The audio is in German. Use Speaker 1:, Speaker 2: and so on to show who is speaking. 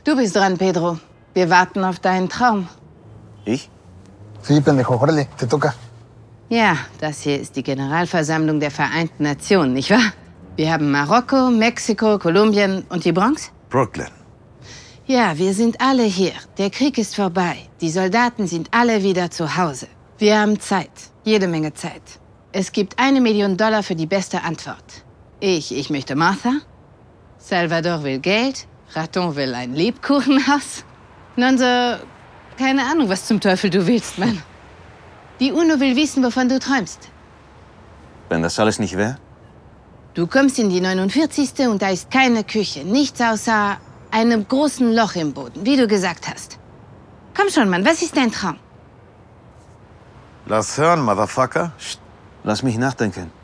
Speaker 1: Du bist dran, Pedro. Wir warten auf deinen Traum.
Speaker 2: Ich?
Speaker 3: Sí, pendejo, órale, te toca.
Speaker 1: Ja, das hier ist die Generalversammlung der Vereinten Nationen, nicht wahr? Wir haben Marokko, Mexiko, Kolumbien und die Bronx?
Speaker 2: Brooklyn.
Speaker 1: Ja, wir sind alle hier. Der Krieg ist vorbei. Die Soldaten sind alle wieder zu Hause. Wir haben Zeit. Jede Menge Zeit. Es gibt $1 Million für die beste Antwort. Ich möchte Martha. Salvador will Geld. Raton will ein Lebkuchenhaus. Nun so, keine Ahnung, was zum Teufel du willst, Mann. Die UNO will wissen, wovon du träumst.
Speaker 2: Wenn das alles nicht wäre?
Speaker 1: Du kommst in die 49. und da ist keine Küche. Nichts außer einem großen Loch im Boden, wie du gesagt hast. Komm schon, Mann, was ist dein Traum?
Speaker 2: Lass hören, Motherfucker. Lass mich nachdenken.